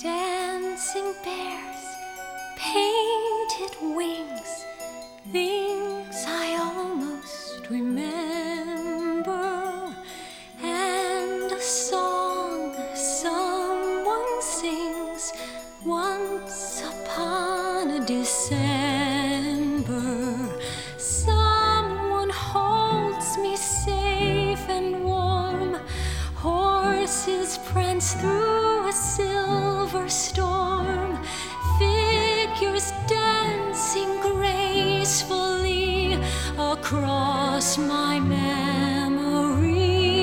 Dancing bears, painted wings, things I almost remember, and a song someone sings once upon a December. Someone holds me safe and warm, horses prance through a silver storm, figures dancing gracefully across my memory.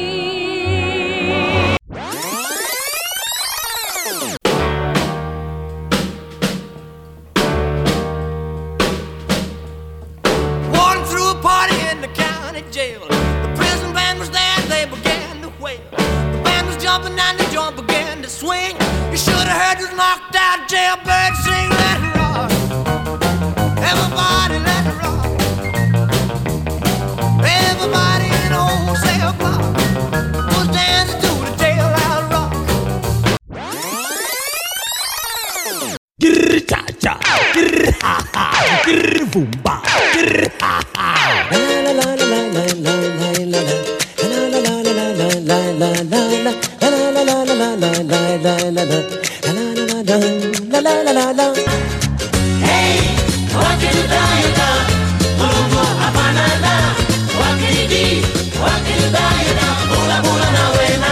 Walking through a party in the county jail. The prison band was there, they began to wail. The band was jumping and the joint began to swing. You should have heard this knocked out jailbird sing. Let it rock, everybody let it rock. Everybody in the whole cell block was dancing to the jailhouse rock. Grr cha cha, grr ha ha, grr boom ba, grr ha ha. La la la la la la la la la. La la la la la la la la la. La la la la la la la la la la. La la la la la. Hey, wakidayada, mulumo apanada, wakidi, wakidayada, mula mula na wena.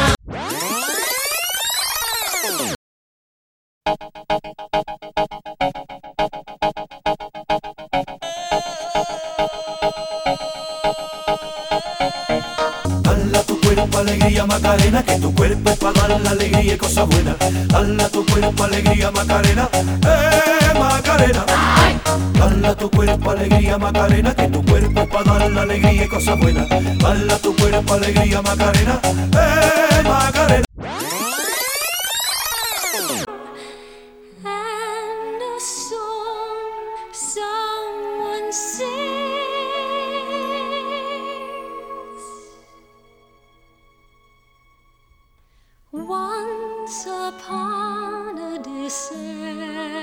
Dala tu cuerpo alegría Macarena, que tu cuerpo es para dar la alegría y cosas buenas. Dala tu cuerpo alegría Macarena, Macarena. Dala tu cuerpo alegría Macarena, que tu cuerpo es para dar la alegría y cosas buenas. Dala tu cuerpo alegría Macarena, Macarena. And a song someone sings once upon a December.